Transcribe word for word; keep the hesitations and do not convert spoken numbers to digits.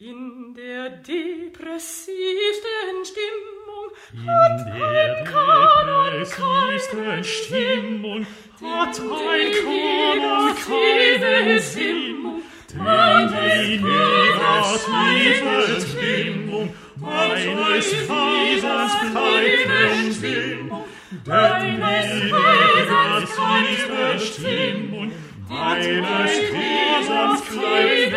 In der depressivsten Stimmung In der depressivsten Stimmung hat ein Kanon keinen Sinn, denn die negative Stimmung meines Wesens bleibt bestehen. Denn die negative Stimmung meines Wesens bleibt